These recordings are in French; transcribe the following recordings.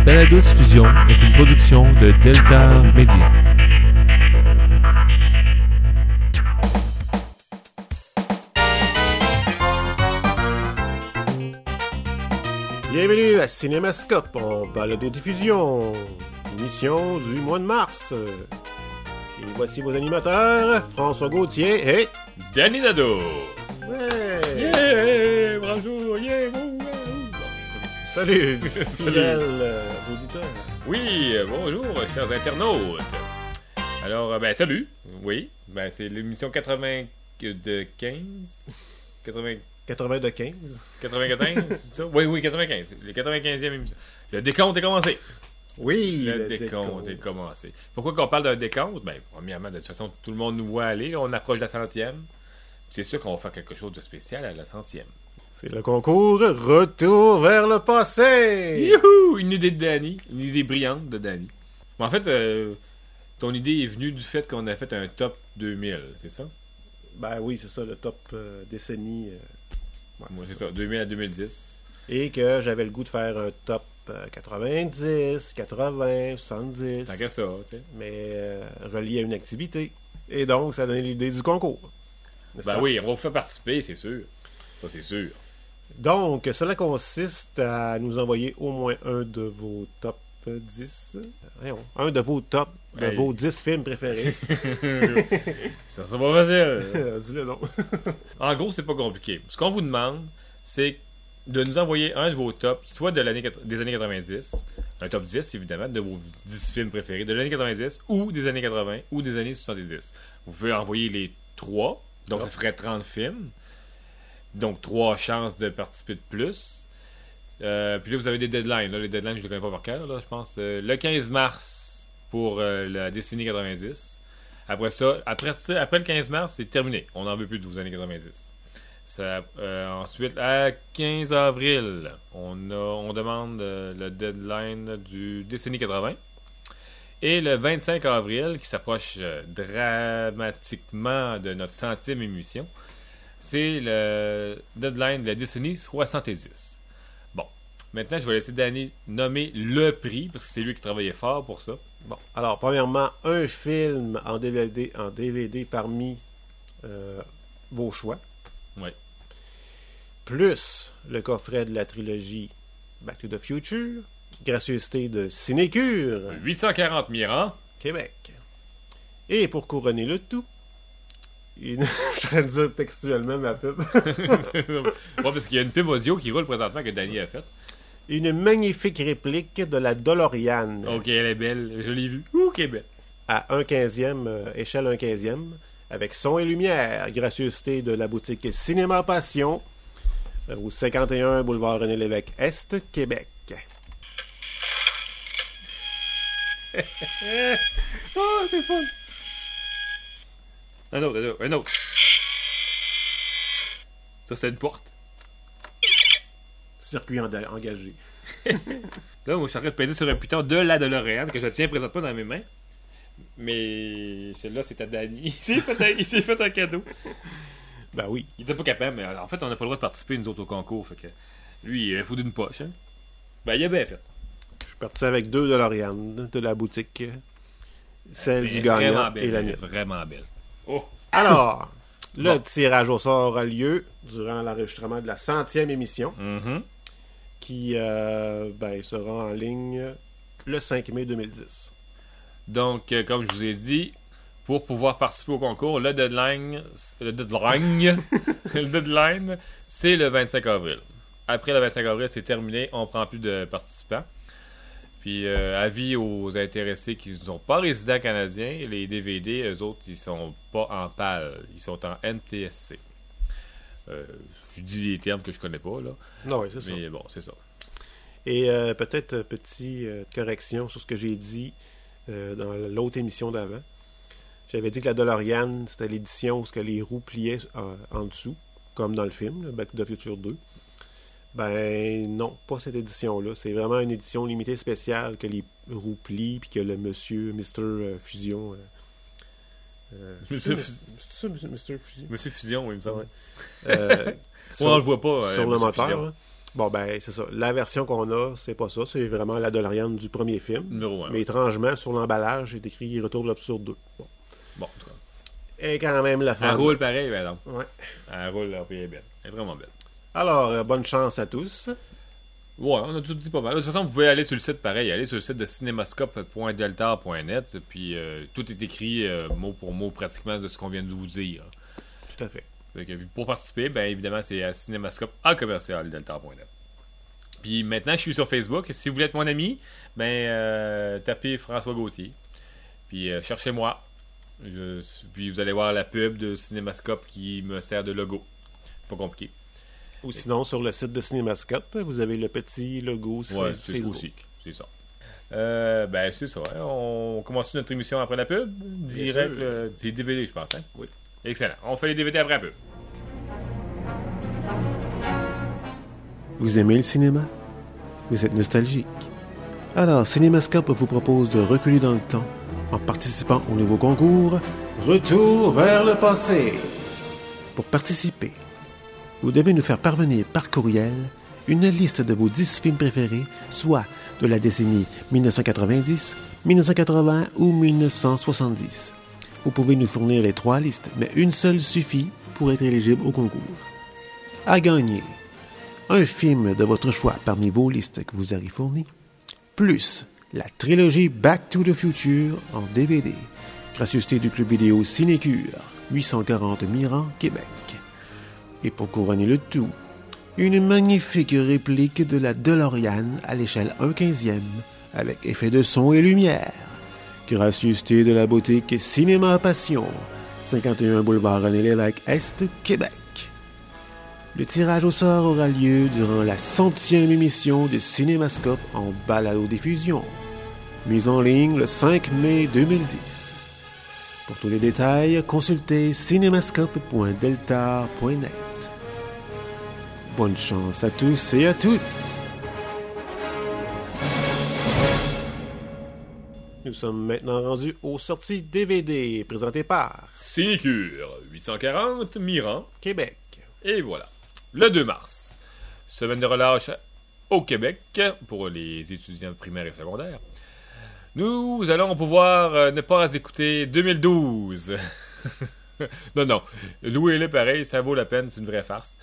balado-diffusion est une production de Delta Media. Bienvenue à Cinémascope en balado-diffusion, émission du mois de mars. Et voici vos animateurs, François Gauthier et... Danny Nadeau! Ouais! Yeah! Bonjour! Yeah! Salut, fidèles auditeurs. Oui, bonjour, chers internautes! Alors, salut! Oui, c'est l'émission 95... 80 de 15. 95, c'est ça? Oui, 95. Le 95e émission. Le décompte est commencé. Oui, Le décompte est commencé. Pourquoi qu'on parle d'un décompte? Premièrement, de toute façon, tout le monde nous voit aller. On approche de la 100e. C'est sûr qu'on va faire quelque chose de spécial à la 100e. C'est le concours Retour vers le passé. Youhou! Une idée de Danny. Une idée brillante de Danny. En fait, ton idée est venue du fait qu'on a fait un top 2000, c'est ça? Ben oui, c'est ça, le top décennie. Moi, c'est ça, 2000 à 2010. Et que j'avais le goût de faire un top 90, 80, 70. Tant qu'à ça, tu sais. Mais relié à une activité. Et donc, ça a donné l'idée du concours. Oui, on va vous faire participer, c'est sûr. Ça, c'est sûr. Donc, cela consiste à nous envoyer au moins un de vos top 10. Un de vos top, de vos 10 films préférés. Ça va facile. Dis-le donc. En gros, c'est pas compliqué. Ce qu'on vous demande, c'est de nous envoyer un de vos tops, soit des années 90, un top 10 évidemment, de vos 10 films préférés, de l'année 90, ou des années 80, ou des années 70. Vous pouvez envoyer les 3, donc ça ferait 30 films. Donc 3 chances de participer de plus. Puis là, vous avez des deadlines. Là, les deadlines, je ne les connais pas par cœur. Là, je pense le 15 mars pour la décennie 90. Après ça, après le 15 mars, c'est terminé. On n'en veut plus de vos années 90. Ensuite, à 15 avril, on demande le deadline du décennie 80. Et le 25 avril, qui s'approche dramatiquement de notre 100e émission, c'est le deadline de la décennie 70. Bon, maintenant, je vais laisser Danny nommer le prix, parce que c'est lui qui travaillait fort pour ça. Bon, alors, premièrement, un film en DVD parmi vos choix. Oui. Plus le coffret de la trilogie Back to the Future, gracieuseté de Cinécure, 840 Mirand, Québec. Et pour couronner le tout, je train de dire textuellement ma pub. parce qu'il y a une pub audio qui roule présentement que Danny a faite. Une magnifique réplique de la DeLorean. Ok, elle est belle, je l'ai vue. Ouh, Québec. À 1/15e, échelle 1/15e, avec son et lumière, gracieuseté de la boutique Cinéma Passion, au 51 boulevard René Lévesque Est, Québec. Oh, c'est fun. Un autre. Ça, c'est une porte. Circuit engagé. Là, moi, je suis en train de peser sur un piton de la DeLorean que je tiens présentement dans mes mains. Mais celle-là, c'est à Danny. Il s'est fait un cadeau. Ben oui. Il était pas capable, mais en fait, on n'a pas le droit de participer, nous autres, au concours. Fait que lui, il a foutu d'une poche. Hein? Ben, il a bien fait. Je suis parti avec 2 DeLorean de la boutique. Celle du gagnant belle, et la mienne. Vraiment belle. Oh. Alors, le tirage au sort aura lieu durant l'enregistrement de la 100e émission, qui sera en ligne le 5 mai 2010. Donc, comme je vous ai dit, pour pouvoir participer au concours, le deadline, c'est le 25 avril. Après le 25 avril, c'est terminé, on prend plus de participants. Puis, avis aux intéressés qui ne sont pas résidents canadiens, les DVD, eux autres, ils sont pas en PAL, ils sont en NTSC. Je dis des termes que je connais pas, là. Non, oui, c'est ça. Mais bon, c'est ça. Et peut-être petite correction sur ce que j'ai dit dans l'autre émission d'avant. J'avais dit que la DeLorean, c'était l'édition où les roues pliaient en dessous, comme dans le film, Back to the Future 2. Ben non, pas cette édition-là. C'est vraiment une édition limitée spéciale que les roues plient puis que le Mr. Fusion... Monsieur Fusion? Fusion, oui, il me semble. Ouais. On le voit pas. Sur le moteur. Là. Bon, ben, c'est ça. La version qu'on a, c'est pas ça. C'est vraiment la DeLorean du premier film. Numéro 1. Mais étrangement, sur l'emballage, c'est écrit Retour de l'Absurde 2. Bon. En tout cas. Et quand même, la Elle fin. roule pareil, ben non. Ouais. Elle roule, puis elle est belle. Elle est vraiment belle. Alors, bonne chance à tous. Ouais, on a tout dit pas mal. De toute façon, vous pouvez aller sur le site pareil, aller sur le site de cinémascope.deltar.net, puis tout est écrit mot pour mot pratiquement de ce qu'on vient de vous dire. Tout à fait. Donc, pour participer, bien évidemment, c'est à cinémascope@deltar.net. Puis maintenant, je suis sur Facebook. Si vous voulez être mon ami, tapez François Gauthier. Puis cherchez-moi. Puis vous allez voir la pub de Cinémascope qui me sert de logo. Pas compliqué. Ou sinon, sur le site de Cinémascope, vous avez le petit logo sur Ouais, c'est ça Facebook. aussi. C'est ça. C'est ça. Hein. On commence notre émission après la pub. Direct, sûr. c'est DVD, je pense. Hein? Oui. Excellent. On fait les DVD après la pub. Vous aimez le cinéma? Vous êtes nostalgique? Alors, Cinémascope vous propose de reculer dans le temps en participant au nouveau concours Retour vers le passé. Pour participer, vous devez nous faire parvenir par courriel une liste de vos 10 films préférés, soit de la décennie 1990, 1980 ou 1970. Vous pouvez nous fournir les 3 listes, mais une seule suffit pour être éligible au concours. À gagner, un film de votre choix parmi vos listes que vous avez fournies, plus la trilogie Back to the Future en DVD, gracieuseté du club vidéo Cinécure, 840 Miran, Québec. Et pour couronner le tout, une magnifique réplique de la DeLorean à l'échelle 1/15e, avec effet de son et lumière. Gracieuseté de la boutique Cinéma Passion, 51 boulevard René Lévesque Est, Québec. Le tirage au sort aura lieu durant la 100e émission de Cinémascope en balado-diffusion, mise en ligne le 5 mai 2010. Pour tous les détails, consultez cinémascope.deltar.net. Bonne chance à tous et à toutes! Nous sommes maintenant rendus aux sorties DVD présentées par Cinécure, 840 Miran. Québec. Et voilà. Le 2 mars. Semaine de relâche au Québec pour les étudiants primaires et secondaires. Nous allons pouvoir ne pas écouter 2012. non. Louez-le pareil, ça vaut la peine, c'est une vraie farce.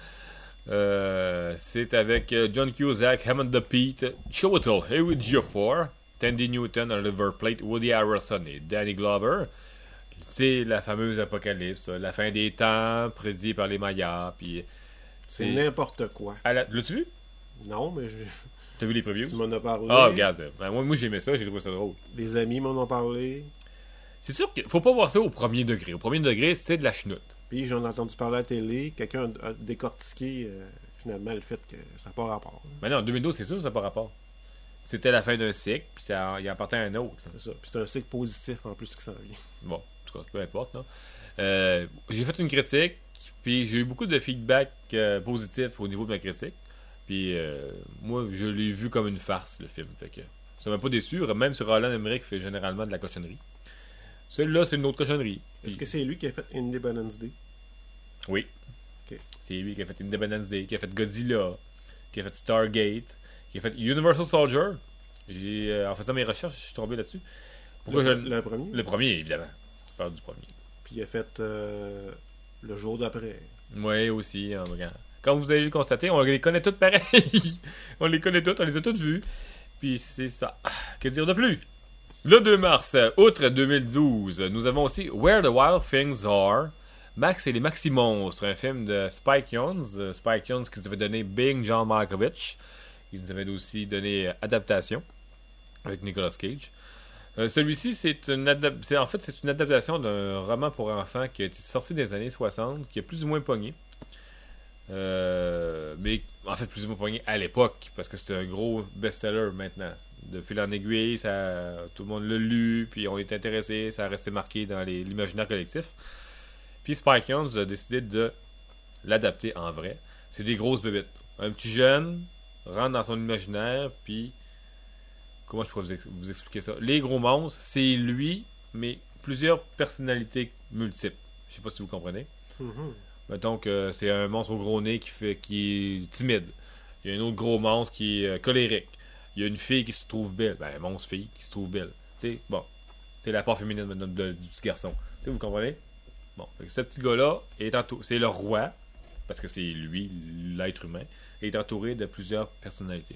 C'est avec John Cusack, Hammond the Pete, Chiwetel Ejiofor, Tandy Newton, Oliver Plate, Woody Harrelson et Danny Glover. C'est la fameuse apocalypse, la fin des temps prédit par les Mayas. Puis C'est n'importe quoi. L'as-tu vu? Non, mais T'as vu les previews? tu m'en as parlé. Ah, regarde. Moi j'aimais ça, j'ai trouvé ça drôle. Des amis m'en ont parlé. C'est sûr qu'il faut pas voir ça au premier degré. Au premier degré, c'est de la chenoute. Puis j'en ai entendu parler à la télé. Quelqu'un a décortiqué finalement le fait que ça n'a pas rapport. Mais non, en 2012, c'est sûr que ça n'a pas rapport. C'était la fin d'un cycle, puis il en partait un autre. C'est ça. Puis c'est un cycle positif en plus qui s'en vient. Bon, en tout cas, peu importe. Non? J'ai fait une critique, puis j'ai eu beaucoup de feedback positif au niveau de ma critique. Puis moi, je l'ai vu comme une farce, le film. Fait que ça m'a pas déçu. Même si Roland Emmerich fait généralement de la cochonnerie. Celui-là, c'est une autre cochonnerie. Est-ce que c'est lui qui a fait Independence Day? Oui. Ok. C'est lui qui a fait Independence Day, qui a fait Godzilla, qui a fait Stargate, qui a fait Universal Soldier. En faisant mes recherches, je suis tombé là-dessus. Le premier? Le premier, évidemment. Je parle du premier. Puis il a fait le jour d'après. Oui, aussi. Comme vous avez le constater, on les connaît toutes pareil. On les connaît toutes, on les a toutes vues. Puis c'est ça. Que dire de plus? Le 2 mars, outre 2012, nous avons aussi Where the Wild Things Are, Max et les Maxi-Monstres, un film de Spike Jonze. Spike Jonze qui nous avait donné Being John Malkovich. Il nous avait aussi donné Adaptation avec Nicolas Cage. Celui-ci, c'est une adaptation d'un roman pour enfants qui a été sorti des années 60, qui a plus ou moins pogné. Mais en fait plus ou moins pogné à l'époque, parce que c'était un gros best-seller maintenant. De fil en aiguille, tout le monde l'a lu, puis on est intéressé, ça a resté marqué dans l'imaginaire collectif. Puis Spike Jonze a décidé de l'adapter en vrai. C'est des grosses bébites. Un petit jeune rentre dans son imaginaire, puis comment je pourrais vous expliquer ça? Les gros monstres, c'est lui, mais plusieurs personnalités multiples. Je sais pas si vous comprenez. Mm-hmm. Mettons que c'est un monstre au gros nez qui est timide. Il y a un autre gros monstre qui est colérique. Il y a une fille qui se trouve belle. Ben, un monstre-fille qui se trouve belle. T'sais, bon. C'est la part féminine du petit garçon. T'sais, vous comprenez? Bon. Fait que ce petit gars-là, c'est le roi, parce que c'est lui, l'être humain, et est entouré de plusieurs personnalités.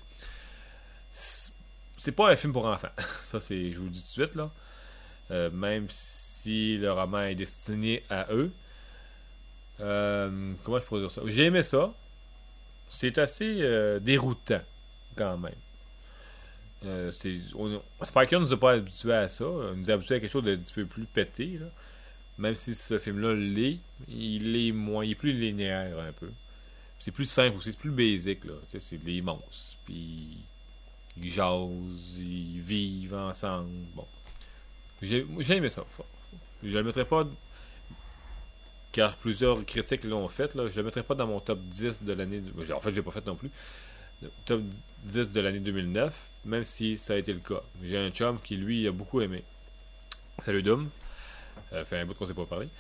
C'est pas un film pour enfants. Ça, je vous le dis tout de suite, là. Même si le roman est destiné à eux. Comment je pourrais dire ça? J'ai aimé ça. C'est assez déroutant, quand même. Spiker nous a pas habitués à ça. Il nous a habitués à quelque chose de un petit peu plus pété, là. Même si ce film-là l'est, il est plus linéaire un peu. C'est plus simple aussi, c'est plus basique, là. Tu sais, c'est des monstres. Puis ils jasent, ils vivent ensemble. Bon. J'ai aimé ça. Je le mettrais pas, car plusieurs critiques l'ont fait, là. Je le mettrais pas dans mon top 10 de l'année. En fait, je l'ai pas fait non plus. Le top 10 de l'année 2009, même si ça a été le cas. J'ai un chum qui, lui, a beaucoup aimé. Salut Doom. Fait un bout qu'on s'est pas parlé.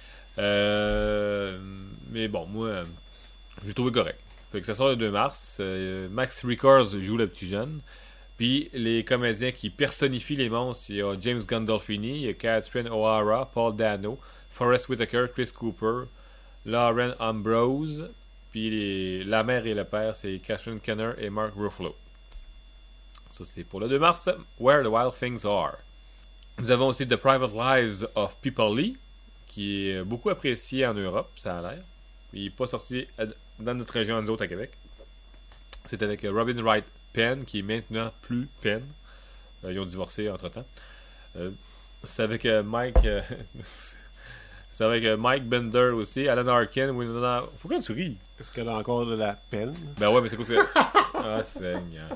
Mais bon, moi, j'ai trouvé correct. Fait que ça sort le 2 mars. Max Records joue le petit jeune. Puis les comédiens qui personnifient les monstres, il y a James Gandolfini, il y a Catherine O'Hara, Paul Dano, Forest Whitaker, Chris Cooper, Lauren Ambrose. Puis la mère et le père, c'est Catherine Kenner et Mark Ruffalo. Ça, c'est pour le 2 mars. Where the Wild Things Are. Nous avons aussi The Private Lives of People Lee, qui est beaucoup apprécié en Europe, ça a l'air. Il n'est pas sorti dans notre région, nous autres, à Québec. C'est avec Robin Wright Penn, qui est maintenant plus Penn. Ils ont divorcé entre-temps. C'est avec Mike... c'est avec Mike Bender aussi, Alan Arkin, Winona... Pourquoi tu ris? Est-ce qu'elle a encore de la peine? Ben ouais, mais c'est quoi ça? Ah, Seigneur.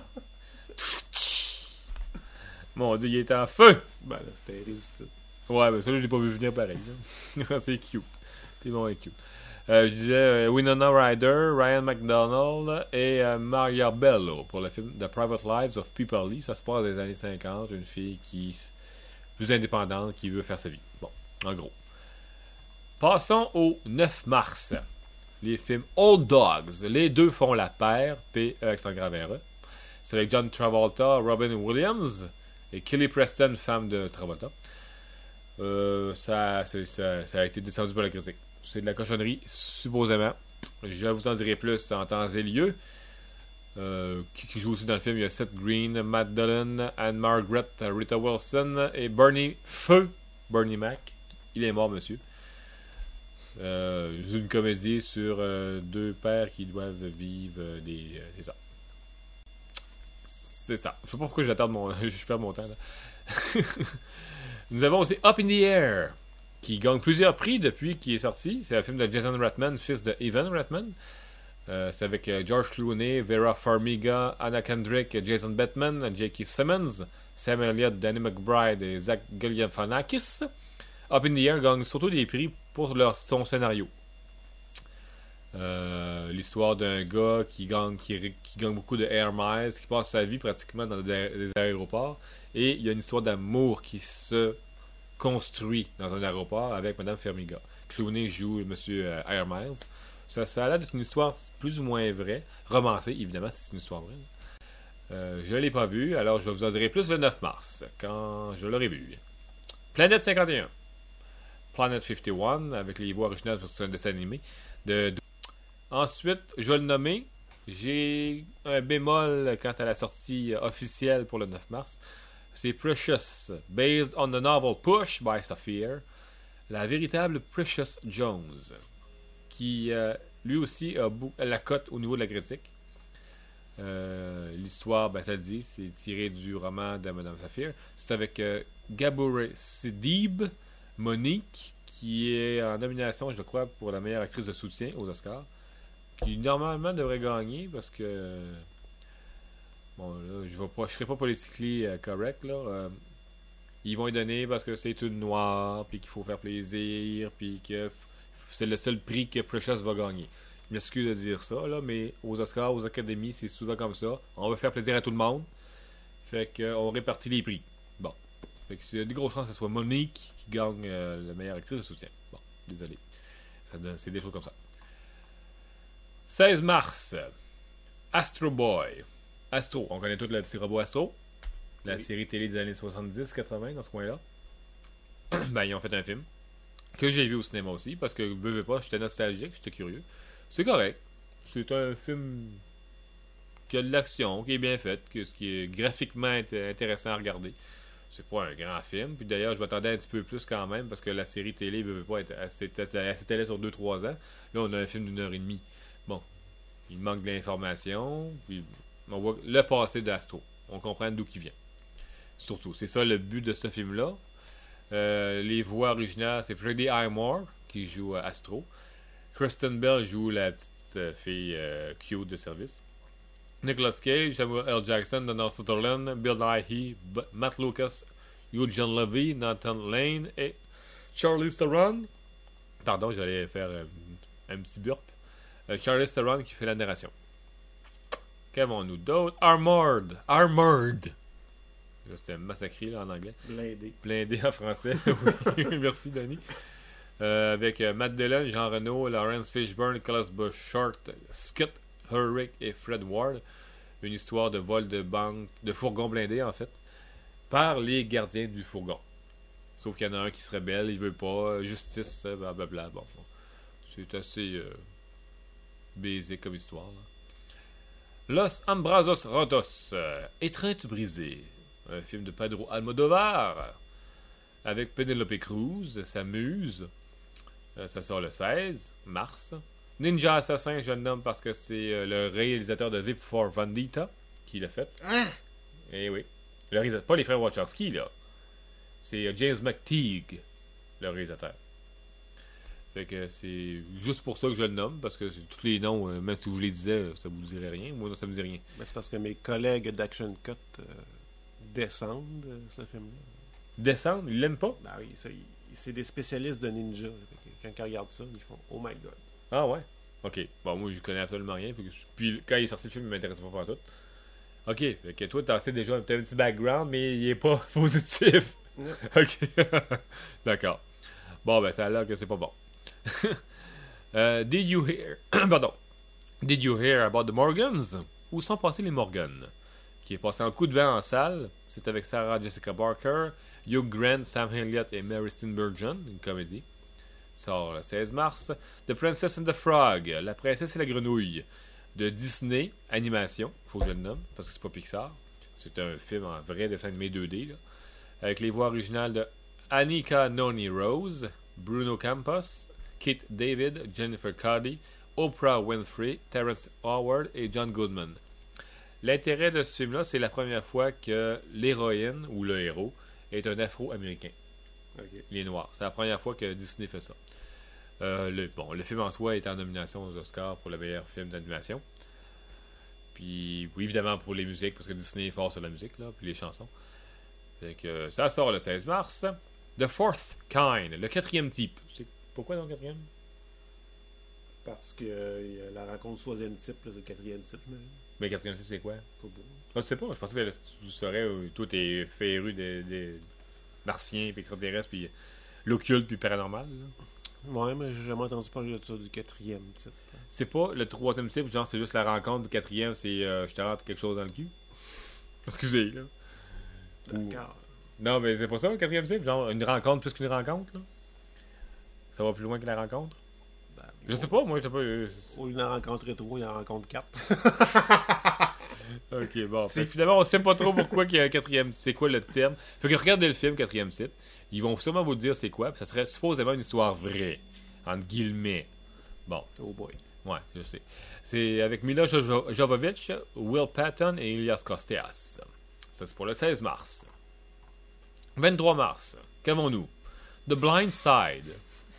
Mon Dieu, il est en feu! Ben là, c'était résisté. Ouais, mais ça, je l'ai pas vu venir pareil. C'est cute. C'est bon et cute. Je disais Winona Ryder, Ryan McDonald et Maria Bello pour le film The Private Lives of People Lee. Ça se passe dans les années 50. Une fille qui est plus indépendante, qui veut faire sa vie. Bon, en gros. Passons au 9 mars. Les films Old Dogs. Les deux font la paire. P-E accent grave R-E. C'est avec John Travolta, Robin Williams et Kelly Preston, femme de Travolta. Ça a été descendu par la critique. C'est de la cochonnerie, supposément. Je vous en dirai plus en temps et lieu. Qui joue aussi dans le film? Il y a Seth Green, Matt Dillon, Anne-Margaret, Rita Wilson et Bernie Mac. Il est mort, monsieur. C'est une comédie sur deux pères qui doivent vivre des... c'est ça. C'est ça. Je sais pas pourquoi je perds mon temps, là. Nous avons aussi Up in the Air, qui gagne plusieurs prix depuis qu'il est sorti. C'est un film de Jason Reitman, fils de Evan Reitman. C'est avec George Clooney, Vera Farmiga, Anna Kendrick, Jason Bateman, J.K. Simmons, Sam Elliott, Danny McBride et Zach Galifianakis. Up in the Air gagne surtout des prix pour son scénario. L'histoire d'un gars qui gagne beaucoup de air miles, qui passe sa vie pratiquement dans des aéroports, et il y a une histoire d'amour qui se construit dans un aéroport avec Madame Farmiga. Clooney joue Monsieur Air Miles. Ça a l'air d'être une histoire plus ou moins vraie, romancée évidemment si c'est une histoire vraie. Je l'ai pas vue, alors je vous en dirai plus le 9 mars quand je l'aurai vu. Planète 51, Planet 51 avec les voix originales parce que c'est un dessin animé. Ensuite, je vais le nommer. J'ai un bémol quant à la sortie officielle pour le 9 mars. C'est Precious, based on the novel Push by Saphir, la véritable Precious Jones, qui lui aussi a la cote au niveau de la critique. L'histoire, ça le dit, c'est tiré du roman de Madame Saphir. C'est avec Gabourey Sidib, Monique, qui est en nomination, je crois, pour la meilleure actrice de soutien aux Oscars, qui normalement devrait gagner parce que bon là, je serai pas politiquement correct là. Ils vont y donner parce que c'est une noire, puis qu'il faut faire plaisir, puis que c'est le seul prix que Precious va gagner. Je m'excuse de dire ça là, mais aux Oscars, aux Académies, c'est souvent comme ça. On veut faire plaisir à tout le monde, fait qu'on répartit les prix. Bon, fait que il y a des grosses chances que ce soit Monique qui gagne la meilleure actrice de soutien. Bon, désolé, c'est des choses comme ça. 16 mars. Astro Boy. Astro, on connaît tous le petit robot Astro. La Oui. série télé des années 70-80, dans ce coin-là. Ben, ils ont fait un film. Que j'ai vu au cinéma aussi, parce que, veux pas, j'étais nostalgique, j'étais curieux. C'est correct. C'est un film qui a de l'action, qui est bien fait, qui est graphiquement intéressant à regarder. C'est pas un grand film. Puis d'ailleurs, je m'attendais un petit peu plus quand même, parce que la série télé veut pas être assez télé sur 2-3 ans. Là, on a un film d'une heure et demie. Bon, il manque de l'information, puis on voit le passé d'Astro. On comprend d'où il vient. Surtout, c'est ça le but de ce film-là. Les voix originales, c'est Freddie Highmore qui joue Astro. Kristen Bell joue la petite fille cute de service. Nicolas Cage, Samuel L. Jackson, Donald Sutherland, Bill Nighy, Matt Lucas, Eugene Levy, Nathan Lane et Charlize Theron. Pardon, j'allais faire un petit burp. Charlize Theron qui fait la narration. Qu'avons-nous d'autre? Armored. Là, c'était massacré là, en anglais. Blindé en français. Oui, merci Denis. Avec Matt Dillon, Jean Reno, Lawrence Fishburne, Nicholas Bushart, Scott Hurrick et Fred Ward. Une histoire de vol de banque, de fourgon blindé en fait, par les gardiens du fourgon. Sauf qu'il y en a un qui se rebelle, il veut pas, justice, blablabla. Bon, c'est assez basique comme histoire. Là. Los Ambrazos Rotos, Étreinte brisée. Un film de Pedro Almodovar avec Penelope Cruz, sa muse. Ça sort le 16 mars. Ninja Assassin, je le nomme parce que c'est le réalisateur de Vip for Vendetta qui l'a fait. Hein? Eh oui. Le réalisateur, pas les frères Wachowski, là. C'est James McTeague, le réalisateur. Fait que c'est juste pour ça que je le nomme, parce que tous les noms, même si vous les disiez, ça vous dirait rien. Moi, ça me dit rien. Ben, c'est parce que mes collègues d'Action Cut descendent ce film-là. Descendre, ils l'aiment pas? Ben oui, c'est des spécialistes de ninja. Fait que quand ils regardent ça, ils font « Oh my God ». Ah ouais? Ok. Bon, moi, je connais absolument rien. Puis quand il est sorti le film, il m'intéressait pas tout. Ok. Fait que toi, t'as déjà un petit background, mais il est pas positif. Non. Ok. D'accord. Bon, ben, ça a l'air que c'est pas bon. Did you hear... Pardon. Did you hear about the Morgans? Où sont passés les Morgans? Qui est passé en coup de vent en salle. C'est avec Sarah Jessica Parker, Hugh Grant, Sam Elliott et Mary Steenburgen, une comédie. Sort le 16 mars. The Princess and the Frog, La princesse et la grenouille, de Disney, animation, faut que je le nomme, parce que c'est pas Pixar. C'est un film en vrai dessin animé 2D, là, avec les voix originales de Anika Noni Rose, Bruno Campos, Kate David, Jennifer Cuddy, Oprah Winfrey, Terrence Howard et John Goodman. L'intérêt de ce film-là, c'est la première fois que l'héroïne, ou le héros, est un afro-américain. Okay. Les Noirs. C'est la première fois que Disney fait ça. Le film en soi est en nomination aux Oscars pour le meilleur film d'animation. Puis, oui, évidemment, pour les musiques, parce que Disney est fort sur la musique, là, puis les chansons. Fait que ça sort le 16 mars. The Fourth Kind, le quatrième type. C'est pourquoi dans le quatrième? Parce que la rencontre du troisième type, là, c'est le quatrième type. Mais le quatrième type, c'est quoi? Pas beau. Ah, tu sais pas, je pensais que tu saurais, toi, t'es féru des martiens, puis extraterrestres, puis l'occulte, puis paranormal, là. Ouais, mais j'ai jamais entendu parler de ça, du quatrième type. C'est pas le troisième type, genre c'est juste la rencontre, le quatrième c'est je te rentre quelque chose dans le cul. Excusez, là. D'accord. Non, mais c'est pas ça le quatrième type, genre une rencontre plus qu'une rencontre, là. Ça va plus loin que la rencontre. Ben, Je sais pas, moi je sais pas. Au lieu d'en rencontrer 3, il en rencontre 4. Ok, bon. Fait que finalement, on sait pas trop pourquoi qu'il y a un quatrième. C'est quoi le terme. Fait que regardez le film, quatrième type. Ils vont sûrement vous dire c'est quoi. Puis ça serait supposément une histoire vraie. Entre guillemets. Bon. Oh boy. Ouais, je sais. C'est avec Mila Jovovich, Will Patton et Ilias Kosteas. Ça, c'est pour le 16 mars. 23 mars. Qu'avons-nous? The Blind Side.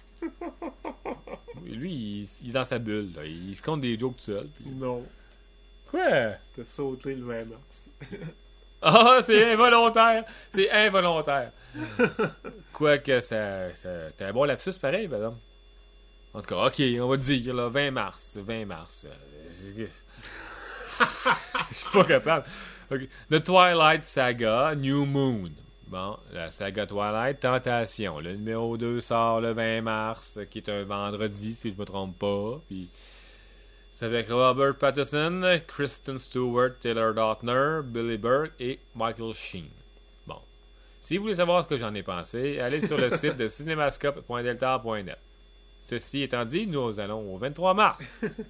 Lui, il est dans sa bulle. Là. Il se compte des jokes tout seul. Puis... Non. Quoi? T'as sauté le 20 mars. Ah, c'est involontaire! C'est involontaire! Quoique, c'est un bon lapsus pareil, madame. En tout cas, ok, on va dire, là, 20 mars. 20 mars. Je suis pas capable. Okay. The Twilight Saga, New Moon. Bon, la saga Twilight, Tentation. Le numéro 2 sort le 20 mars, qui est un vendredi, si je me trompe pas. Puis, C'est avec Robert Pattinson, Kristen Stewart, Taylor Lautner, Billy Burke et Michael Sheen. Bon. Si vous voulez savoir ce que j'en ai pensé, allez sur le site de cinemascope.delta.net. Ceci étant dit, nous allons au 23 mars.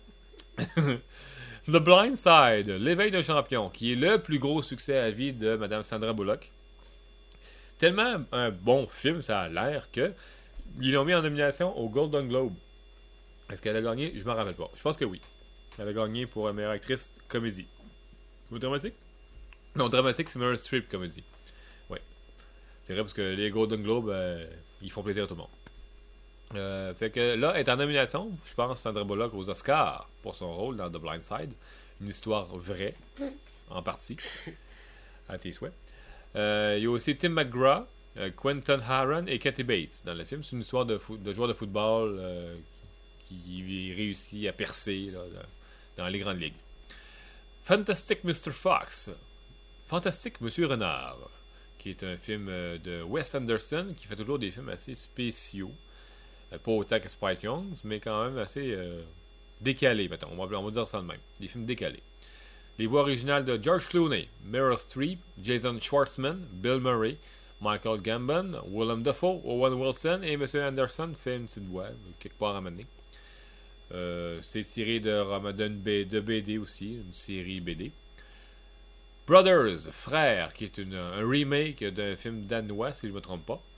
The Blind Side, l'éveil d'un champion, qui est le plus gros succès à vie de Mme Sandra Bullock. Tellement un bon film, ça a l'air, que ils l'ont mis en nomination au Golden Globe. Est-ce qu'elle a gagné? Je m'en rappelle pas. Je pense que oui. Elle a gagné pour meilleure actrice comédie. Ou dramatique? Non, dramatique, c'est Meryl Streep comédie. Oui. C'est vrai parce que les Golden Globes, ils font plaisir à tout le monde. Fait que là, elle est en nomination, je pense, Sandra Bullock aux Oscars pour son rôle dans The Blind Side. Une histoire vraie, en partie, à tes souhaits. Il y a aussi Tim McGraw, Quentin Harron et Kathy Bates dans le film. C'est une histoire de joueur de football qui réussit à percer là, dans les grandes ligues. Fantastic Mr. Fox, Fantastique Monsieur Renard, qui est un film de Wes Anderson qui fait toujours des films assez spéciaux. Pas autant que Spike Jonze, mais quand même assez décalés, mettons. On va dire ça de même. Des films décalés. Les voix originales de George Clooney, Meryl Streep, Jason Schwartzman, Bill Murray, Michael Gambon, Willem Dafoe, Owen Wilson et M. Anderson fait une petite voix, quelque part à mener. C'est tiré de BD aussi, une série BD. Brothers, Frères, qui est un remake d'un film danois, si je ne me trompe pas.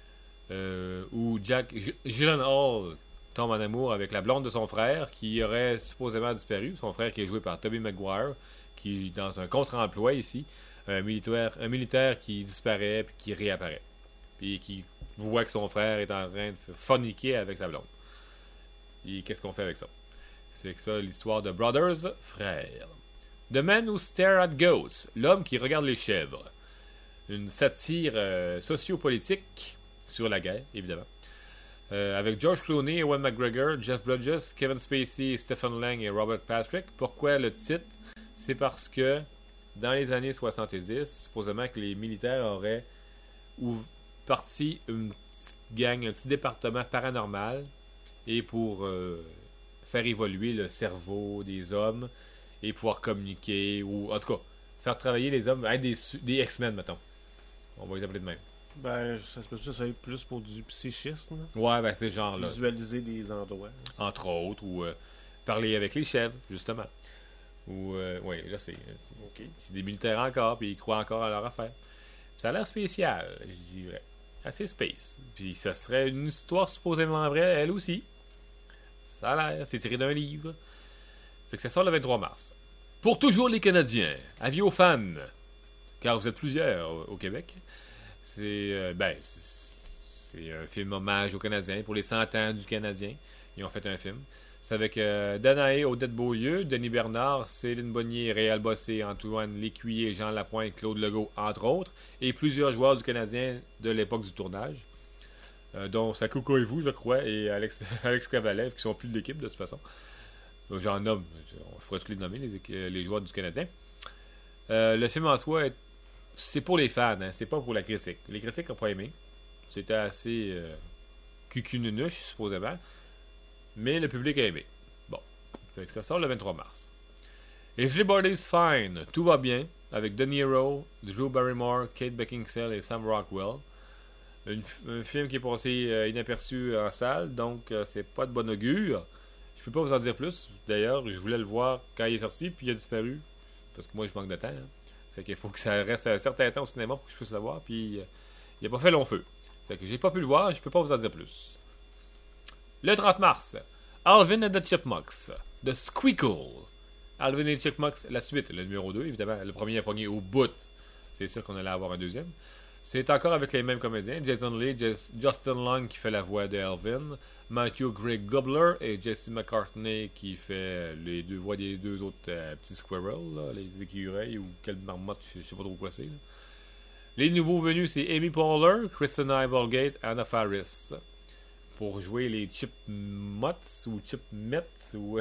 Où Jack Gyllenhaal tombe en amour avec la blonde de son frère qui aurait supposément disparu. Son frère qui est joué par Tobey Maguire, qui est dans un contre-emploi ici. Un militaire qui disparaît puis qui réapparaît. Puis qui voit que son frère est en train de forniquer avec sa blonde. Et qu'est-ce qu'on fait avec ça? C'est que ça, l'histoire de Brothers, Frères. The Man Who Stares at Goats, l'homme qui regarde les chèvres. Une satire sociopolitique sur la guerre, évidemment. Avec George Clooney, Ewan McGregor, Jeff Bridges, Kevin Spacey, Stephen Lang et Robert Patrick. Pourquoi le titre? C'est parce que dans les années 70, supposément que les militaires auraient parti une petite gang, un petit département paranormal et pour faire évoluer le cerveau des hommes et pouvoir communiquer ou en tout cas faire travailler les hommes avec des X-Men, mettons. On va les appeler de même. Ben, ça se peut que ça soit plus pour du psychisme. Ouais, ben c'est genre là. Visualiser des endroits. Entre autres, ou parler avec les chefs, justement. Ou, ouais, là, c'est des militaires encore, puis ils croient encore à leur affaire. Puis ça a l'air spécial, je dirais. Assez space. Puis ça serait une histoire supposément vraie, elle aussi. Ça a l'air. C'est tiré d'un livre. Fait que ça sort le 23 mars. Pour toujours les Canadiens, avis aux fans, car vous êtes plusieurs au Québec. C'est un film hommage aux Canadiens pour les 100 ans du Canadien. Ils ont fait un film. C'est avec Danae Odette-Beaulieu, Denis Bernard, Céline Bonnier, Réal Bossé, Antoine Lécuyer, Jean Lapointe, Claude Legault, entre autres, et plusieurs joueurs du Canadien de l'époque du tournage, dont Sakouko et vous, je crois, et Alex Cavalev, qui sont plus de l'équipe de toute façon. J'en nomme, je pourrais tous les nommer, les joueurs du Canadien. Le film en soi, c'est pour les fans, hein, c'est pas pour la critique. Les critiques n'ont pas aimé. C'était assez cucununuche, supposément. Mais le public a aimé. Bon. Fait que ça sort le 23 mars. Everybody's Fine. Tout va bien. Avec De Niro, Drew Barrymore, Kate Beckinsale et Sam Rockwell. Un film qui est passé inaperçu en salle. Donc, c'est pas de bon augure. Je peux pas vous en dire plus. D'ailleurs, je voulais le voir quand il est sorti. Puis il a disparu. Parce que moi, je manque de temps. Hein. Fait qu'il faut que ça reste un certain temps au cinéma pour que je puisse le voir. Puis, il a pas fait long feu. Fait que j'ai pas pu le voir. Je peux pas vous en dire plus. Le 30 mars, Alvin and the Chipmunks, The Squeakle. Alvin and the Chipmunks, la suite, le numéro 2, évidemment. Le premier a pogné au bout. C'est sûr qu'on allait avoir un deuxième. C'est encore avec les mêmes comédiens. Jason Lee, Justin Long qui fait la voix d'Alvin, Matthew Greg Gubler et Jesse McCartney qui fait les deux voix des deux autres petits squirrels, là, les écureuils ou quelle marmotte, je sais pas trop quoi c'est. Là. Les nouveaux venus, c'est Amy Poehler, Kristen Applegate, Anna Faris. Pour jouer les Chipmuts ou Chipmets ou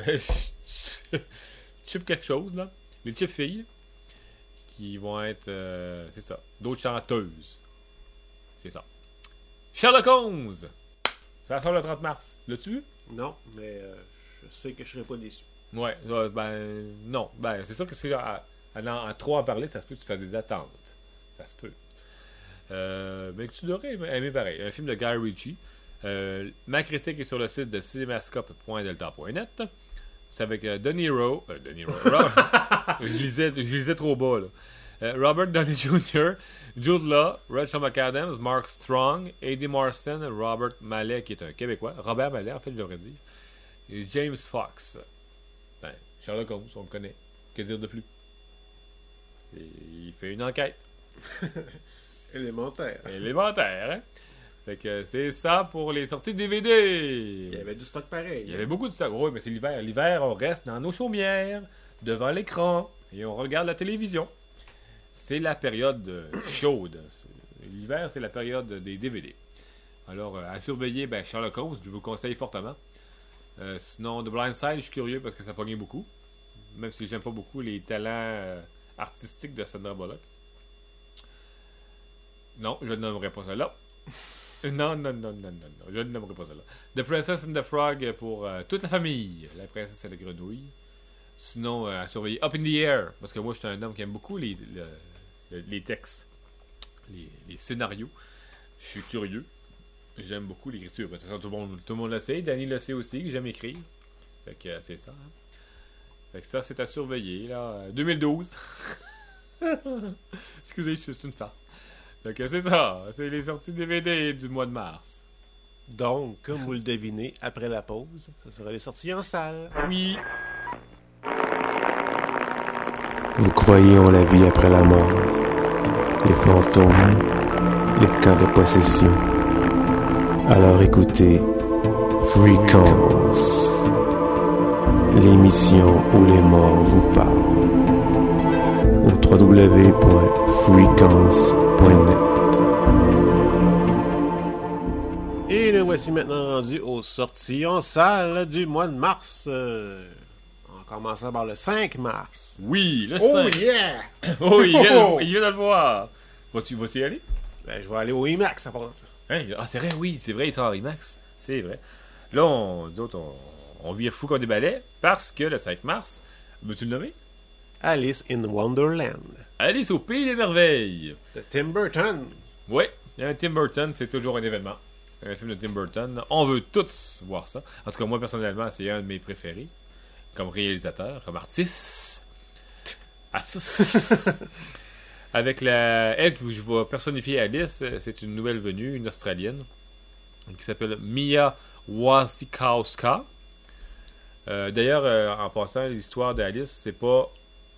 Chip quelque chose là. Les Chip filles qui vont être c'est ça, d'autres chanteuses. C'est ça. Sherlock Holmes. Ça sort le 30 mars. L'as-tu vu? Non, mais je sais que je serai pas déçu. Ouais, non. Ben, c'est sûr que si en trop en parler, ça se peut que tu fasses des attentes. Ça se peut. Mais que tu devrais aimer pareil. Un film de Guy Ritchie. Ma critique est sur le site de cinemascope.delta.net. C'est avec De Niro. Je lisais trop bas, là. Robert Downey Jr., Jude Law, Rachel McAdams, Mark Strong, Eddie Marson, Robert Mallet, qui est un Québécois. Robert Mallet, en fait, je devrais dire. Et James Fox. Ben, Sherlock Holmes, on le connaît. Que dire de plus? Il fait une enquête. Élémentaire. Élémentaire, hein? Fait que c'est ça pour les sorties DVD. Il y avait du stock pareil. Il y avait beaucoup de stock. Oui, mais c'est l'hiver. L'hiver, on reste dans nos chaumières, devant l'écran, et on regarde la télévision. C'est la période chaude. L'hiver, c'est la période des DVD. Alors, à surveiller, Sherlock Holmes, je vous conseille fortement. Sinon, The Blind Side, je suis curieux parce que ça pogne beaucoup. Même si j'aime pas beaucoup les talents artistiques de Sandra Bullock. Non, je ne nommerai pas ça là. Non. Je ne nommerai pas ça là. The Princess and the Frog pour toute la famille. La princesse et la grenouille. Sinon, à surveiller Up in the Air. Parce que moi, je suis un homme qui aime beaucoup les textes. Les scénarios. Je suis curieux. J'aime beaucoup l'écriture. De toute façon, tout le monde le sait. Danny le sait aussi que j'aime écrire. Fait que c'est ça. Hein. Fait que ça, c'est à surveiller. Là. 2012. Excusez, c'est une farce. Fait que c'est ça. C'est les sorties DVD du mois de mars. Donc, comme vous le devinez, après la pause, ça sera les sorties en salle. Oui. Vous croyez en la vie après la mort, les fantômes, les cas de possession. Alors écoutez Frequences, l'émission où les morts vous parlent, au www.frequences.net. Et nous voici maintenant rendus aux sorties en salle du mois de mars. En commençant par le 5 mars. Oui, le 5. Oh yeah! Oh, il vient de le voir. Vas-tu y aller? Ben, je vais aller au IMAX à part de ça. Hein? Ah, c'est vrai, oui, c'est vrai, il sort en IMAX. C'est vrai. Là, nous autres, on vire fou comme des balais parce que le 5 mars, veux-tu le nommer? Alice in Wonderland. Alice au Pays des Merveilles. De Tim Burton. Oui, un Tim Burton, c'est toujours un événement. Un film de Tim Burton. On veut tous voir ça. En tout cas, moi, personnellement, c'est un de mes préférés. Comme réalisateur, comme artiste. Avec elle que je vais personnifier Alice, c'est une nouvelle venue, une Australienne, qui s'appelle Mia Wasikowska. D'ailleurs, en passant, l'histoire d'Alice, c'est pas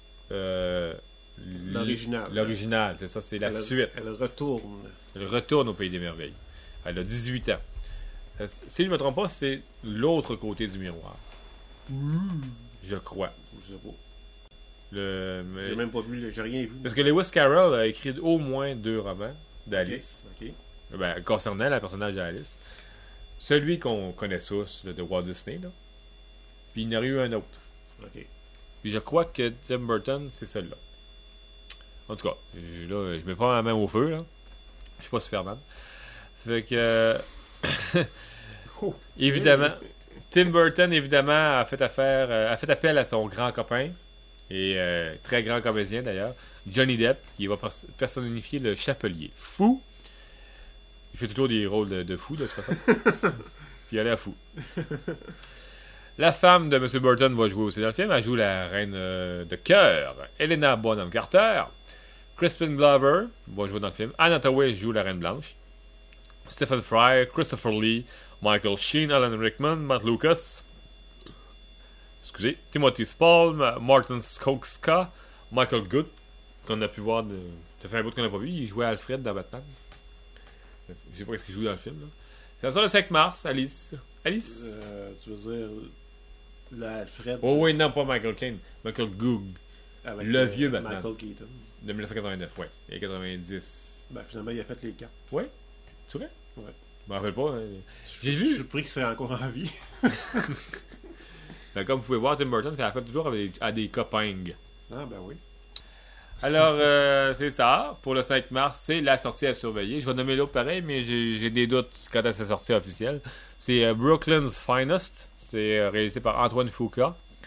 l'original. L'original, c'est ça, c'est la suite. Elle retourne. Elle retourne au Pays des Merveilles. Elle a 18 ans. Si je ne me trompe pas, c'est l'autre côté du miroir. Je crois. Je sais pas. Mais... J'ai même pas vu, j'ai rien vu. Parce que Lewis Carroll a écrit au moins 2 romans d'Alice. Okay. Concernant le personnage d'Alice. Celui qu'on connaît tous, de Walt Disney, là. Puis il y en a eu un autre. OK. Puis je crois que Tim Burton, c'est celui-là. En tout cas, je mets pas ma main au feu, là. Je suis pas Superman. Fait que... évidemment... Tim Burton, évidemment, a fait appel à son grand copain, et très grand comédien d'ailleurs, Johnny Depp, qui va personnifier le chapelier. Fou! Il fait toujours des rôles de fou, de toute façon. Puis il a l'air fou. La femme de M. Burton va jouer aussi dans le film. Elle joue la reine de cœur, Helena Bonham Carter. Crispin Glover va jouer dans le film. Anne Hathaway joue la reine blanche. Stephen Fry, Christopher Lee, Michael Sheen, Alan Rickman, Matt Lucas, Timothy Spall, Martin Skokska, Michael Good, qu'on a pu voir, ça fait un bout qu'on n'a pas vu, il jouait Alfred dans Batman. Je sais pas ce qu'il joue dans le film. Là. C'est ça le 5 mars, Alice. Alice? Tu veux dire l'Alfred? Oh oui, non, pas Michael Caine, Michael Goog. Avec le vieux Batman. Michael Keaton. De 1989, ouais. Et 90. Finalement, il a fait les 4. Oui? Tu vrai? Ouais. Je m'en rappelle pas. J'ai vu. Je suis surpris qu'il soit encore en vie. Comme vous pouvez voir, Tim Burton fait appel toujours à des copains. Ah, ben oui. Alors, c'est ça. Pour le 5 mars, c'est la sortie à surveiller. Je vais nommer l'autre pareil, mais j'ai des doutes quant à sa sortie officielle. C'est Brooklyn's Finest. C'est réalisé par Antoine Fuqua.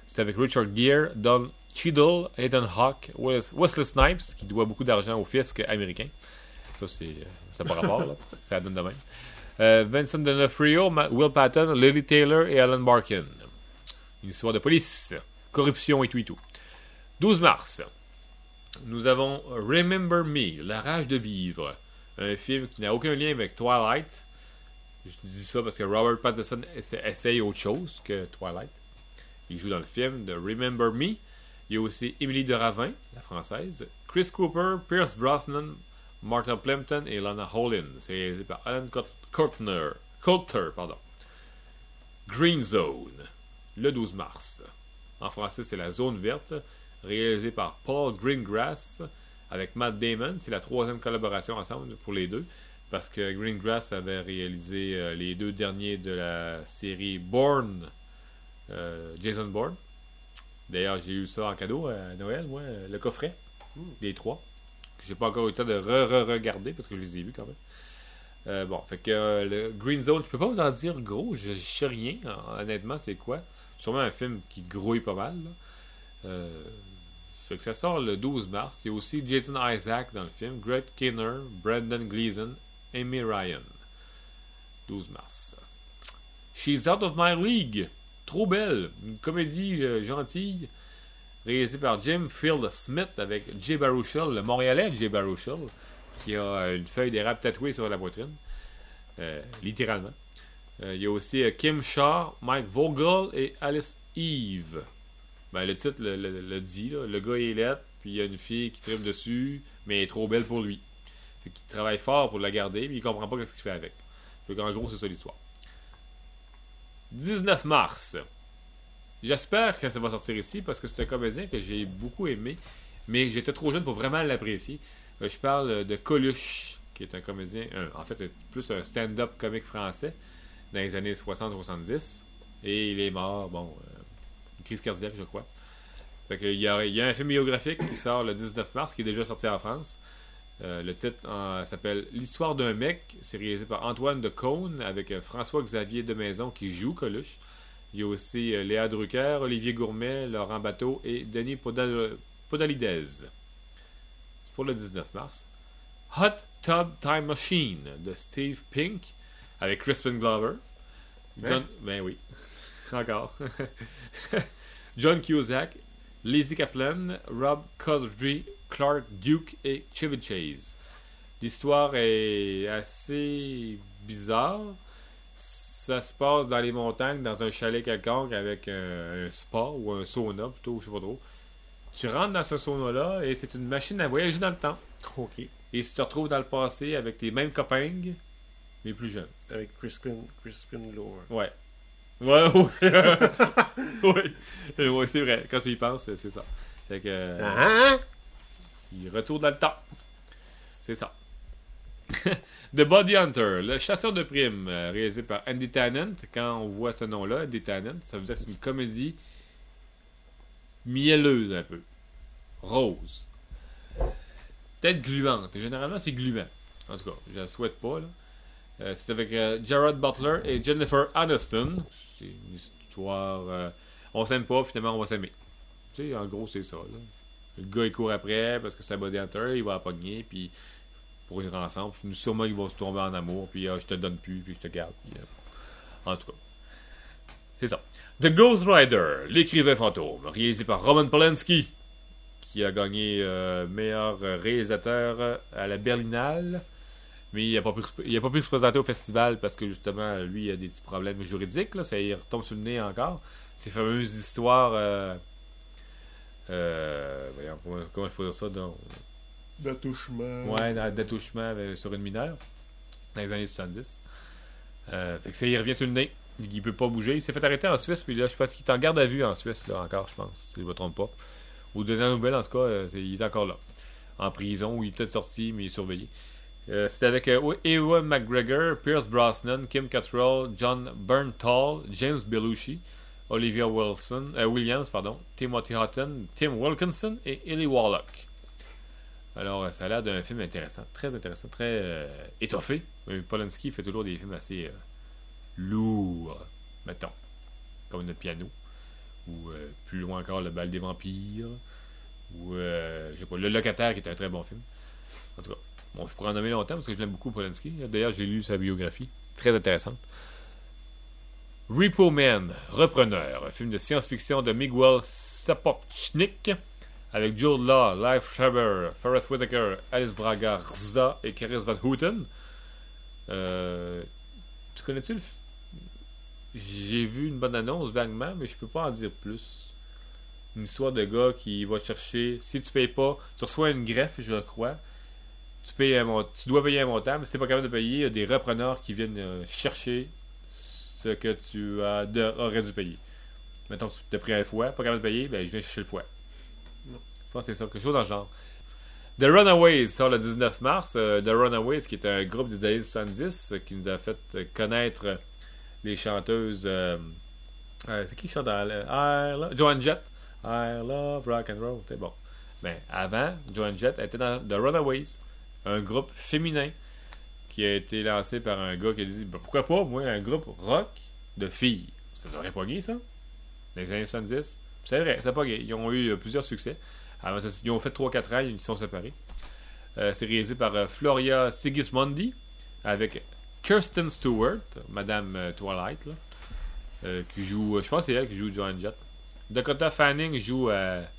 C'est avec Richard Gere, Don Cheadle, Ethan Hawke, Wesley Snipes, qui doit beaucoup d'argent au fisc américain. Ça, ça n'a pas rapport, là. Ça donne de même. Vincent D'Onofrio, Will Patton, Lily Taylor et Alan Barkin. Une histoire de police, corruption et tout. 12 mars, nous avons Remember Me, La rage de vivre. Un film qui n'a aucun lien avec Twilight. Je dis ça parce que Robert Pattinson essaye autre chose que Twilight. Il joue dans le film de Remember Me. Il y a aussi Émilie de Ravin, la française, Chris Cooper, Pierce Brosnan, Martha Plimpton et Lana Holland. C'est réalisé par Alan Coulter. Green Zone, le 12 mars. En français, c'est La Zone Verte, réalisé par Paul Greengrass avec Matt Damon. C'est la 3e collaboration ensemble pour les deux, parce que Greengrass avait réalisé les 2 derniers de la série Bourne, Jason Bourne. D'ailleurs, j'ai eu ça en cadeau à Noël, moi, le coffret des 3, que j'ai pas encore eu le temps de regarder parce que je les ai vus quand même. Fait que le Green Zone, je peux pas vous en dire gros, je sais rien, honnêtement, c'est quoi. Sûrement un film qui grouille pas mal, là. Fait que ça sort le 12 mars. Il y a aussi Jason Isaac dans le film, Greg Kinnear, Brendan Gleeson, Amy Ryan. 12 mars. She's Out of My League. Trop belle. Une comédie gentille réalisée par Jim Field Smith avec Jay Baruchel, le Montréalais Jay Baruchel, qui a une feuille d'érable tatouée sur la poitrine. Littéralement. Il y a aussi Kim Shaw, Mike Vogel et Alice Eve. Le titre le dit, là. Le gars est laid, puis il y a une fille qui tripe dessus, mais elle est trop belle pour lui. Fait qu'il travaille fort pour la garder, mais il comprend pas ce qu'il fait avec. Fait qu'en gros, c'est ça l'histoire. 19 mars. J'espère que ça va sortir ici, parce que c'est un comédien que j'ai beaucoup aimé, mais j'étais trop jeune pour vraiment l'apprécier. Je parle de Coluche, qui est un comédien, en fait, c'est plus un stand-up comique français, dans les années 60-70, et il est mort, une crise cardiaque, je crois. Fait que il y a un film biographique qui sort le 19 mars, qui est déjà sorti en France. Le titre s'appelle L'histoire d'un mec. C'est réalisé par Antoine de Caunes avec François-Xavier Demaison qui joue Coluche. Il y a aussi Léa Drucker, Olivier Gourmet, Laurent Bateau et Denis Podalidez. C'est pour le 19 mars. Hot Tub Time Machine de Steve Pink avec Crispin Glover. Ben oui. Encore. John Cusack, Lizzie Kaplan, Rob Corddry, Clark Duke et Chevy Chase. L'histoire est assez bizarre. Ça se passe dans les montagnes, dans un chalet quelconque avec un spa ou un sauna plutôt, je sais pas trop. Tu rentres dans ce sauna-là et c'est une machine à voyager dans le temps. OK. Et tu te retrouves dans le passé avec les mêmes copains, mais plus jeunes. Avec Crispin Glover. Ouais. Ouais. Ouais, c'est vrai. Quand tu y penses, c'est ça. C'est que... il retourne dans le temps. C'est ça. The Body Hunter, le chasseur de primes, réalisé par Andy Tennant. Quand on voit ce nom-là, Andy Tennant, ça veut dire que c'est une comédie mielleuse un peu. Rose. Peut-être gluante. Et généralement, c'est gluant. En tout cas, je ne souhaite pas, là. C'est avec Gerard Butler et Jennifer Aniston. C'est une histoire... on s'aime pas, finalement, on va s'aimer. Tu sais, en gros, c'est ça, là. Le gars, il court après parce que c'est un body hunter, il va la pogner, puis pour une ensemble. Sûrement, ils vont se tomber en amour, puis je te donne plus, puis je te garde. Puis, en tout cas, c'est ça. The Ghost Rider, l'écrivain fantôme, réalisé par Roman Polanski, qui a gagné meilleur réalisateur à la Berlinale, mais il n'a pas pu se présenter au festival parce que justement, lui, il a des petits problèmes juridiques. Là, ça y retombe sur le nez encore. Ces fameuses histoires... voyons, comment je peux dire ça D'attouchement. Ouais, d'attouchement sur une mineure dans les années 70. Fait que ça y revient sur le nez. Il peut pas bouger. Il s'est fait arrêter en Suisse, puis là, je pense qu'il est en garde à vue en Suisse, là, encore, je pense, si je ne me trompe pas. Ou de la nouvelle, en tout cas, il est encore là. En prison, ou il est peut-être sorti, mais il est surveillé. C'était avec Ewan McGregor, Pierce Brosnan, Kim Cattrall, John Bernthal, James Belushi, Olivia Williams, Timothy Hutton, Tim Wilkinson et Ellie Wallach. Alors, ça a l'air d'un film intéressant, très étoffé. Polanski fait toujours des films assez lourds, mettons, comme le piano. ou plus loin encore, Le bal des vampires, ou je sais pas, Le locataire, qui est un très bon film. En tout cas, bon, je pourrais en nommer longtemps parce que je l'aime beaucoup, Polanski. D'ailleurs, j'ai lu sa biographie, très intéressante. Repo Man, Repreneur, un film de science-fiction de Miguel Sapochnik, avec Jude Law, Liv Schreiber, Forest Whitaker, Alice Braga, Rza et Karis Van Houten. Tu connais-tu le J'ai vu une bonne annonce vaguement, mais je peux pas en dire plus. Une histoire de gars qui va chercher. Si tu payes pas, tu reçois une greffe, je crois. Tu dois payer un montant, mais si t'es pas capable de payer, il y a des repreneurs qui viennent chercher ce que tu aurais dû payer. Mettons que tu t'as pris un foie, pas capable de payer, ben je viens chercher le foie. Non. Je pense que c'est ça, quelque chose dans le genre. The Runaways sort le 19 mars. The Runaways, qui est un groupe des années 70 qui nous a fait connaître les chanteuses. C'est qui chante dans Joan Jett. I love rock and roll. C'est bon. Mais avant, Joan Jett était dans The Runaways, un groupe féminin qui a été lancé par un gars qui a dit pourquoi pas, moi, un groupe rock de filles. Ça devrait pas gay, ça? Dans les années 70. C'est vrai, c'est pas gay. Ils ont eu plusieurs succès. Alors, ils ont fait 3-4 ans, ils se sont séparés. C'est réalisé par Floria Sigismondi avec Kirsten Stewart, Madame Twilight, là, qui joue, je pense que c'est elle qui joue Joan Jett. Dakota Fanning joue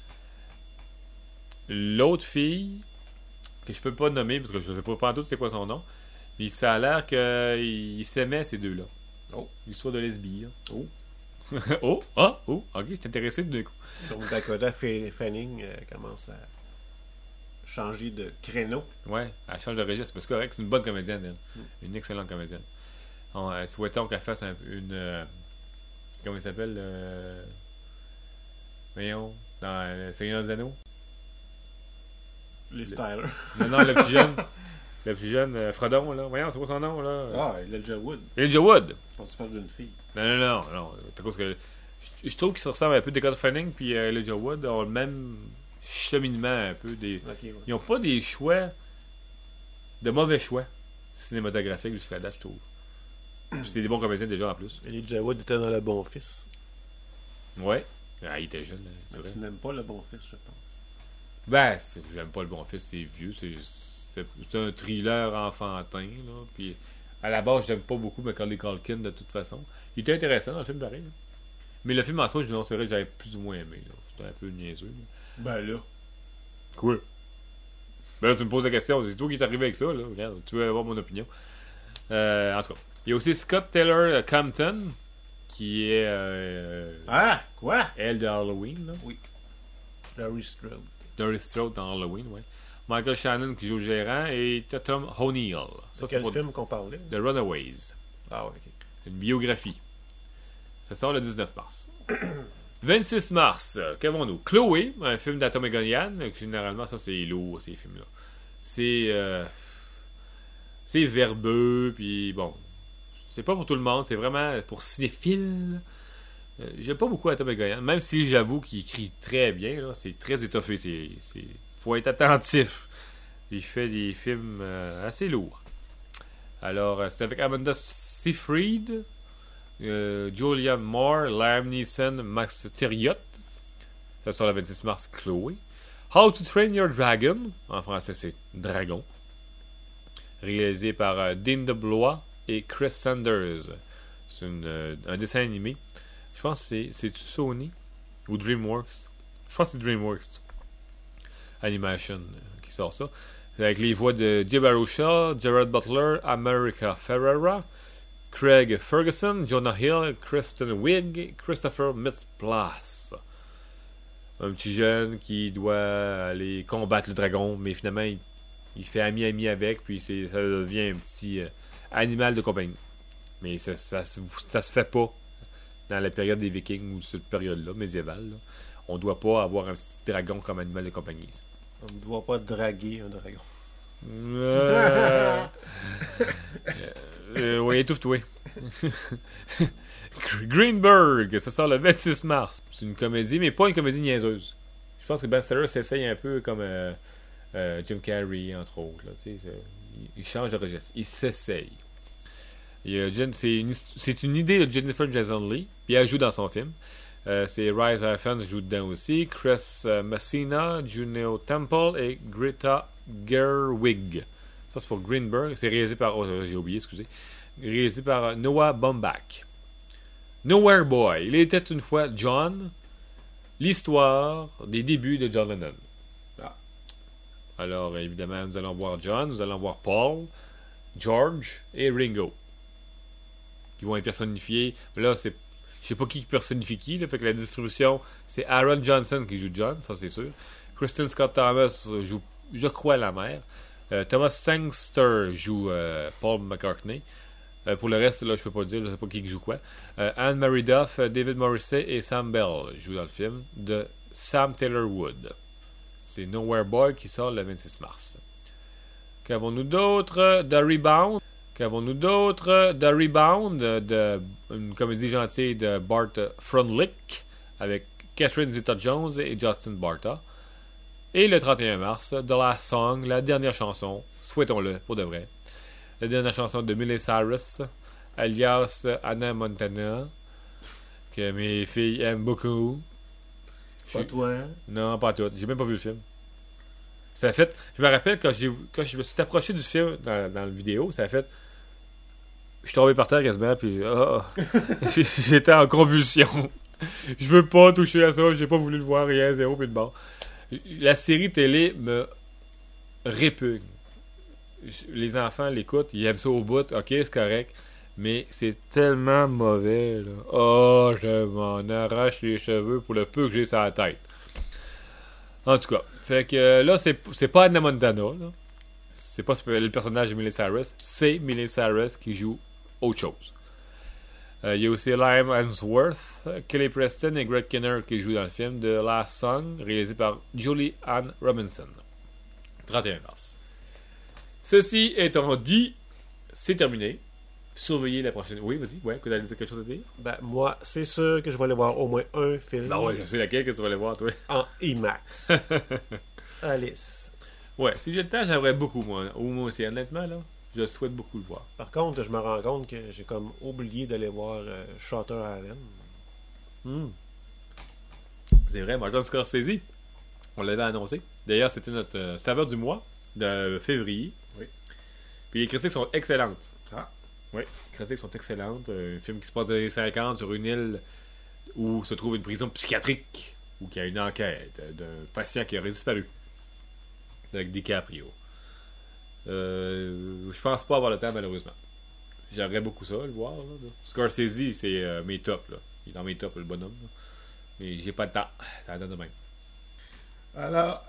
l'autre fille que je peux pas nommer parce que je sais pas en tout c'est quoi son nom. Mais ça a l'air qu'ils s'aimaient ces deux-là. Oh, l'histoire de lesbie. Oh. Ok, je suis intéressé de deux coups. Donc Dakota Fanning commence à changer de créneau. Ouais, elle change de registre. Parce que c'est correct, c'est une bonne comédienne, elle. Une excellente comédienne. Souhaitons qu'elle fasse une. Comment il s'appelle voyons, dans Le Seigneur des Anneaux. Liv Tyler. Non, le plus jeune. Le plus jeune, Frodon, là. Voyons, c'est quoi son nom, là? Ah, Elijah Wood. Elijah Wood. Quand tu parles d'une fille. Non. C'est à cause que je trouve qu'ils se ressemblent un peu. Dakota Fanning puis Elijah Wood ont le même cheminement un peu. Okay, ouais. Ils n'ont pas des choix, de mauvais choix cinématographiques jusqu'à date, je trouve. Puis c'est des bons comédiens déjà en plus. Elijah Wood était dans Le Bon Fils. Ouais. Ah, il était jeune. Mais tu n'aimes pas Le Bon Fils, je pense. Ben, j'aime pas Le Bon Fils, c'est vieux. C'est un thriller enfantin, là. Puis à la base, j'aime pas beaucoup Macaulay Culkin de toute façon. Il était intéressant dans le film pareil. Là. Mais le film en soi, c'est vrai que j'avais plus ou moins aimé. C'était un peu niaiseux. Mais... Ben là. Cool. Ben là, tu me poses la question. C'est toi qui est arrivé avec ça, là. Regarde, tu veux avoir mon opinion. En tout cas. Il y a aussi Scott Taylor Compton, qui est... Ah! Quoi? Elle de Halloween, là. Oui. Laurie Strode. Laurie Strode dans Halloween, oui. Michael Shannon qui joue le gérant et Tatum O'Neill. C'est quel film qu'on parlait? The Runaways. Ah ouais, ok. Une biographie. Ça sort le 19 mars. 26 mars, qu'avons-nous? Chloé, un film d'Atom Egonian. Généralement, ça, c'est lourd, ces films-là. C'est verbeux, puis bon... C'est pas pour tout le monde, c'est vraiment pour cinéphiles. J'aime pas beaucoup Atom Egonian, même si j'avoue qu'il écrit très bien, là, c'est très étoffé. Faut être attentif. Il fait des films assez lourds. Alors, c'est avec Amanda Seyfried, Julianne Moore, Liam Neeson, Max Theriot. Ça sort le 26 mars, Chloé. How to Train Your Dragon, en français c'est Dragon. Réalisé par Dean DeBlois et Chris Sanders. C'est un dessin animé. Je pense que c'est Sony ou DreamWorks. Je pense que c'est DreamWorks Animation qui sort ça. C'est avec les voix de Jay Baruchel, Gerard Butler, America Ferrera, Craig Ferguson, Jonah Hill, Kristen Wiig, Christopher Mintz-Plasse. Un petit jeune qui doit aller combattre le dragon, mais finalement il fait ami avec, puis ça devient un petit animal de compagnie. Mais ça se fait pas dans la période des Vikings ou cette période-là, médiévale. Là. On ne doit pas avoir un petit dragon comme animal de compagnie. On ne doit pas draguer un dragon. Oui, étouffe-toi. Greenberg, ça sort le 26 mars. C'est une comédie, mais pas une comédie niaiseuse. Je pense que Ben Stiller s'essaye un peu comme Jim Carrey, entre autres. Là, il change de registre. Il s'essaye. C'est une idée de Jennifer Jason Leigh, puis elle joue dans son film. C'est Rise Ifans joue dedans aussi. Chris Messina, Juno Temple et Greta Gerwig. Ça, c'est pour Greenberg. C'est réalisé par... Oh, j'ai oublié, excusez. Réalisé par Noah Baumbach. Nowhere Boy. Il était une fois John. L'histoire des débuts de John Lennon. Ah. Alors, évidemment, nous allons voir John, nous allons voir Paul, George et Ringo. Qui vont être personnifiés. Mais là, c'est... Je sais pas qui personnifie qui. Là, fait que la distribution, c'est Aaron Johnson qui joue John, ça c'est sûr. Kristen Scott Thomas joue, je crois, la mère. Thomas Sangster joue Paul McCartney. Pour le reste, là, je peux pas le dire, je sais pas qui joue quoi. Anne-Marie Duff, David Morrissey et Sam Bell jouent dans le film de Sam Taylor Wood. C'est Nowhere Boy qui sort le 26 mars. Qu'avons-nous d'autre? The Rebound. Une comédie gentille de Bart Frundlich avec Catherine Zeta-Jones et Justin Barta. Et le 31 mars, The Last Song, la dernière chanson, souhaitons-le, pour de vrai. La dernière chanson de Miley Cyrus, alias Hannah Montana, que mes filles aiment beaucoup. Pas toi. Non, pas toutes. J'ai même pas vu le film. Ça a fait... Je me rappelle quand je me suis approché du film dans la vidéo, ça a fait... Je suis tombé par terre quasiment, puis j'étais en convulsion. Je veux pas toucher à ça, j'ai pas voulu le voir, rien, zéro, puis de bord. La série télé me répugne. Les enfants l'écoutent, ils aiment ça au bout, ok, c'est correct, mais c'est tellement mauvais, là. Oh, je m'en arrache les cheveux pour le peu que j'ai sur la tête. En tout cas, fait que là, c'est pas Hannah Montana, là. C'est pas le personnage de Miley Cyrus, c'est Miley Cyrus qui joue autre chose. Il y a aussi Liam Hemsworth, Kelly Preston et Greg Kinnear qui jouent dans le film The Last Song, réalisé par Julie Ann Robinson. 31 mars. Ceci étant dit, c'est terminé. Surveillez la prochaine... Oui, vas-y, ouais, tu as quelque chose à dire? Ben, moi, c'est sûr que je vais aller voir au moins un film. Ben ouais, je sais laquelle que tu vas aller voir, toi. En IMAX. Alice. Ouais, si j'ai le temps, j'aimerais beaucoup, moi. Ou moi aussi, honnêtement, là. Je souhaite beaucoup le voir. Par contre, je me rends compte que j'ai comme oublié d'aller voir Shutter Island. C'est vrai, Martin Scorsese, on l'avait annoncé. D'ailleurs, c'était notre saveur du mois de février. Oui. Puis les critiques sont excellentes. Ah. Oui, les critiques sont excellentes. Un film qui se passe dans les années 50 sur une île où se trouve une prison psychiatrique, où il y a une enquête d'un patient qui aurait disparu. C'est avec DiCaprio. Je pense pas avoir le temps, malheureusement. J'aimerais beaucoup ça, le voir. Là. Scorsese, c'est mes tops. Là. Il est dans mes tops, le bonhomme. Là. Mais j'ai pas de temps. Ça donne de même. Alors,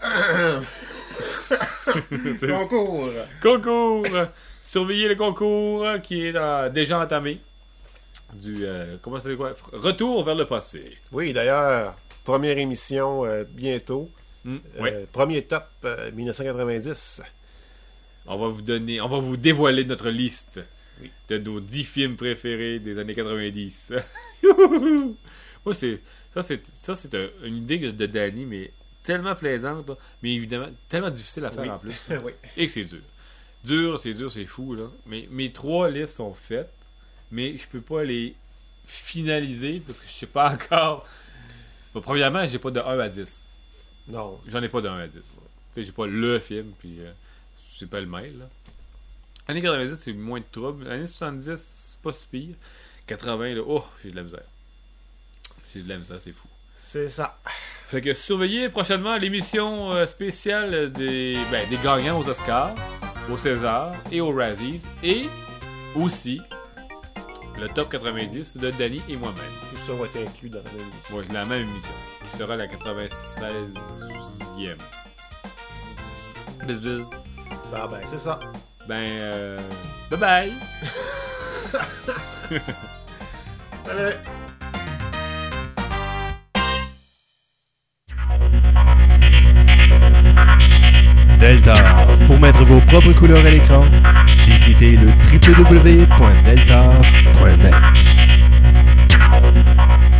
Concours! Surveillez le concours qui est déjà entamé. Comment ça dit quoi? Retour vers le passé. Oui, d'ailleurs, première émission bientôt. Oui. Premier top 1990. On va vous dévoiler notre liste oui. de nos 10 films préférés des années 90. Moi, ça c'est une idée de Danny, mais tellement plaisante, là, mais évidemment tellement difficile à faire oui. en plus. Oui. Et que c'est dur. C'est fou, là. Mais mes 3 listes sont faites, mais je peux pas les finaliser parce que je sais pas encore. Bon, premièrement, j'ai pas de 1 à 10. Non. J'en ai pas de 1 à 10. Tu sais, j'ai pas le film, puis c'est pas le mail, là. Années 90, c'est moins de trouble. Années 70, c'est pas si pire. 80, là, oh, j'ai de la misère. C'est fou. C'est ça. Fait que surveillez prochainement l'émission spéciale des gagnants aux Oscars, aux César et aux Razzies, et aussi le top 90 de Danny et moi-même. Tout ça va être inclus dans la même émission. Oui, la même émission, qui sera la 96e. Bis bis. Ben, c'est ça. Bye bye. Salut. Deltar. Pour mettre vos propres couleurs à l'écran, visitez le www.deltar.net.